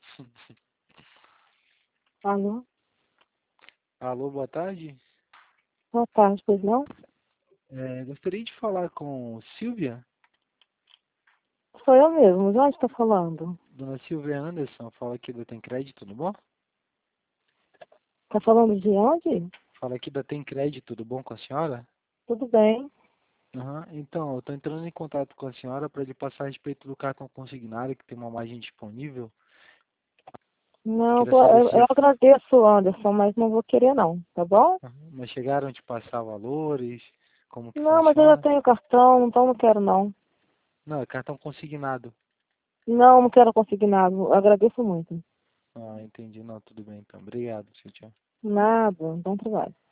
Alô? Alô, boa tarde. Boa tarde, pois não? Gostaria de falar com Silvia, Sou eu mesmo, de onde está falando? dona Silvia Anderson, fala aqui da Tem Crédito, tudo bom? Está falando de onde? Fala aqui da Tem Crédito, tudo bom com a senhora? Tudo bem. Aham. Então, eu estou entrando em contato com a senhora para lhe passar a respeito do cartão consignado, que tem uma margem disponível. Não, Queria saber eu se agradeço, Anderson, mas não vou querer não, tá bom? mas chegaram a te passar valores, como que Não, mas eu já funciona. tenho cartão, então não quero não. Não, é cartão consignado. Não, não quero consignado. Eu agradeço muito. Ah, entendi. Não, tudo bem então. Obrigado, tchau, tchau. Nada, bom trabalho.